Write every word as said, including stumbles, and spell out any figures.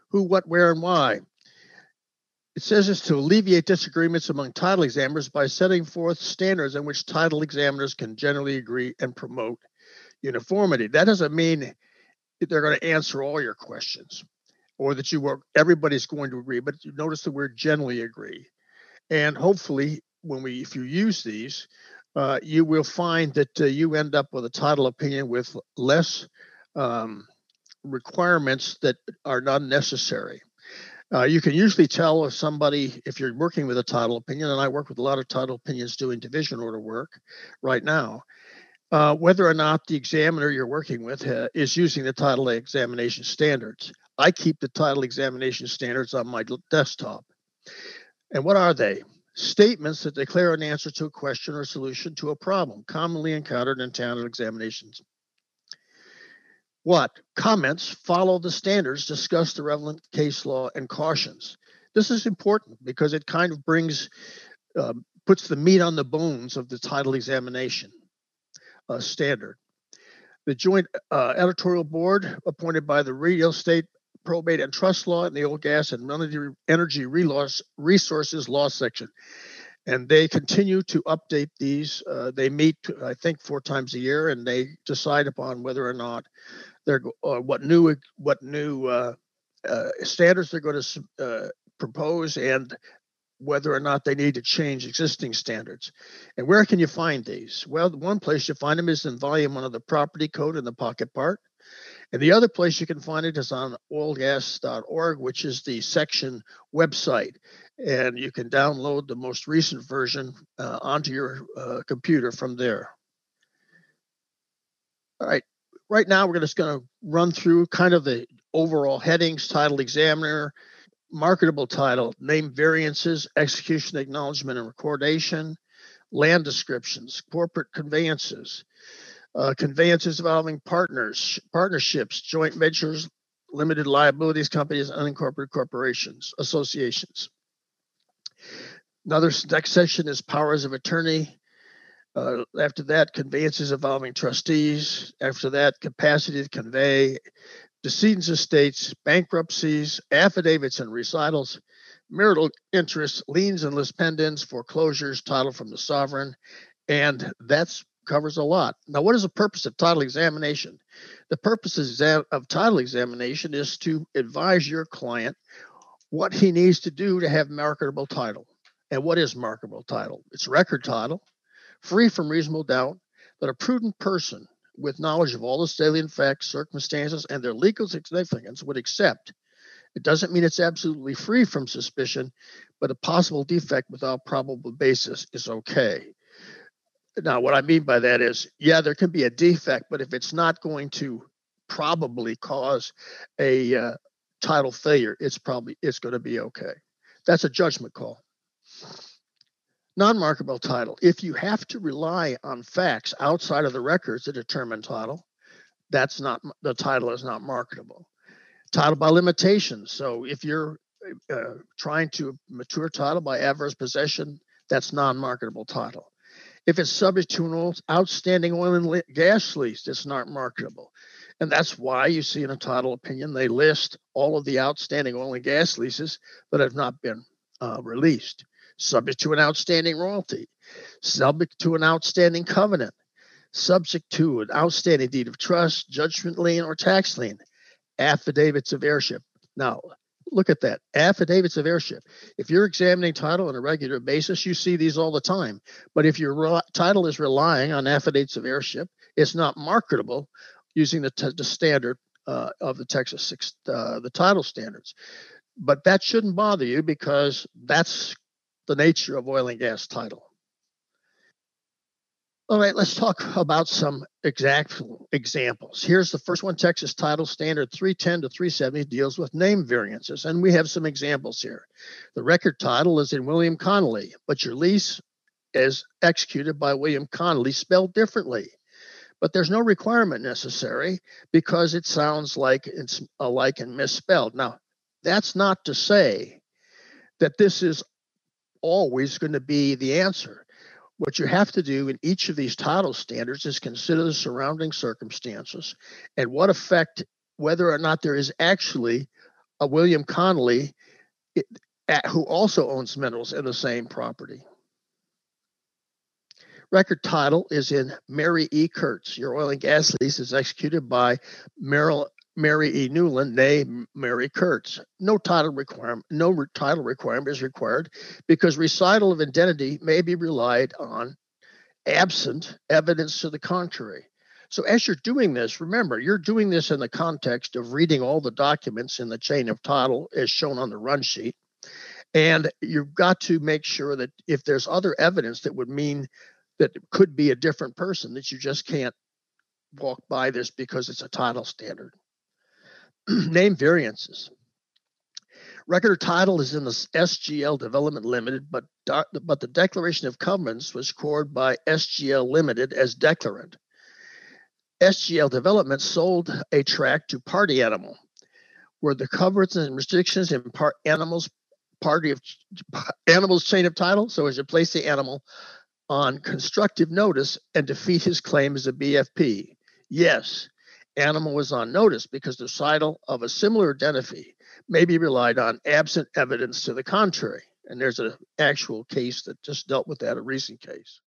Who, what, where, and why. It says it's to alleviate disagreements among title examiners by setting forth standards in which title examiners can generally agree and promote uniformity. That doesn't mean that they're going to answer all your questions or that you work, everybody's going to agree, but you notice the word generally agree. And hopefully, when we, if you use these, uh, you will find that uh, you end up with a title opinion with less um, requirements that are not necessary. Uh, you can usually tell if somebody, if you're working with a title opinion, and I work with a lot of title opinions doing division order work right now, uh, whether or not the examiner you're working with uh, is using the title examination standards. I keep the title examination standards on my desktop. And what are they? Statements that declare an answer to a question or solution to a problem commonly encountered in title examinations. What? Comments follow the standards, discuss the relevant case law, and cautions. This is important because it kind of brings, uh, puts the meat on the bones of the title examination uh, standard. The Joint uh, Editorial Board, appointed by the Real Estate, Probate, and Trust Law and the Oil, Gas, and Energy Resources Law Section. And they continue to update these. Uh, they meet, I think, four times a year, and they decide upon whether or not they're uh, what new what new uh, uh, standards they're going to uh, propose, and whether or not they need to change existing standards. And where can you find these? Well, the one place you find them is in Volume One of the Property Code in the pocket part. And the other place you can find it is on oil gas dot org, which is the section website. And you can download the most recent version uh, onto your uh, computer from there. All right. Right now, we're just going to run through kind of the overall headings: title examiner, marketable title, name variances, execution, acknowledgement, and recordation, land descriptions, corporate conveyances, Uh, conveyances involving partners, partnerships, joint ventures, limited liabilities companies, unincorporated corporations, associations. Another next section is powers of attorney. Uh, after that, conveyances involving trustees. After that, capacity to convey, decedents' estates, bankruptcies, affidavits and recitals, marital interests, liens and lis pendens, foreclosures, title from the sovereign, and that's covers a lot. Now, what is the purpose of title examination? The purpose of title examination is to advise your client what he needs to do to have marketable title. And what is marketable title? It's record title, free from reasonable doubt, that a prudent person with knowledge of all the salient facts, circumstances, and their legal significance would accept. It doesn't mean it's absolutely free from suspicion, but a possible defect without probable basis is okay. Now, what I mean by that is, yeah, there can be a defect, but if it's not going to probably cause a uh, title failure, it's probably it's going to be okay. That's a judgment call. Non-marketable title. If you have to rely on facts outside of the records to determine title, that's not the title is not marketable. Title by limitation. So if you're uh, trying to mature title by adverse possession, that's non-marketable title. If it's subject to an outstanding oil and gas lease, it's not marketable. And that's why you see in a title opinion, they list all of the outstanding oil and gas leases that have not been uh, released. Subject to an outstanding royalty, subject to an outstanding covenant, subject to an outstanding deed of trust, judgment lien, or tax lien, affidavits of heirship. Now, look at that. Affidavits of heirship. If you're examining title on a regular basis, you see these all the time. But if your re- title is relying on affidavits of heirship, it's not marketable using the, t- the standard uh, of the Texas six, uh, the title standards. But that shouldn't bother you because that's the nature of oil and gas title. All right, let's talk about some exact examples. Here's the first one. Texas Title Standard three ten to three seventy deals with name variances, and we have some examples here. The record title is in William Connolly, but your lease is executed by William Connolly, spelled differently. But there's no requirement necessary because it sounds like it's alike and misspelled. Now, that's not to say that this is always going to be the answer. What you have to do in each of these title standards is consider the surrounding circumstances and what effect, whether or not there is actually a William Connolly, it, at, who also owns minerals in the same property. Record title is in Mary E. Kurtz. Your oil and gas lease is executed by Merrill, Mary E. Newland, née Mary Kurtz. No title requirement, no re- title requirement is required because recital of identity may be relied on absent evidence to the contrary. So as you're doing this, remember, you're doing this in the context of reading all the documents in the chain of title as shown on the run sheet. And you've got to make sure that if there's other evidence that would mean that it could be a different person, that you just can't walk by this because it's a title standard. Name variances. Record of title is in the S G L Development Limited, but, but the declaration of covenants was scored by S G L Limited as declarant. S G L Development sold a tract to Party Animal, where the covenants and restrictions in part animals party of animals chain of title. So as you place the animal on constructive notice and defeat his claim as a B F P. Yes, animal was on notice because the recital of a similar identity may be relied on absent evidence to the contrary. And there's an actual case that just dealt with that, a recent case.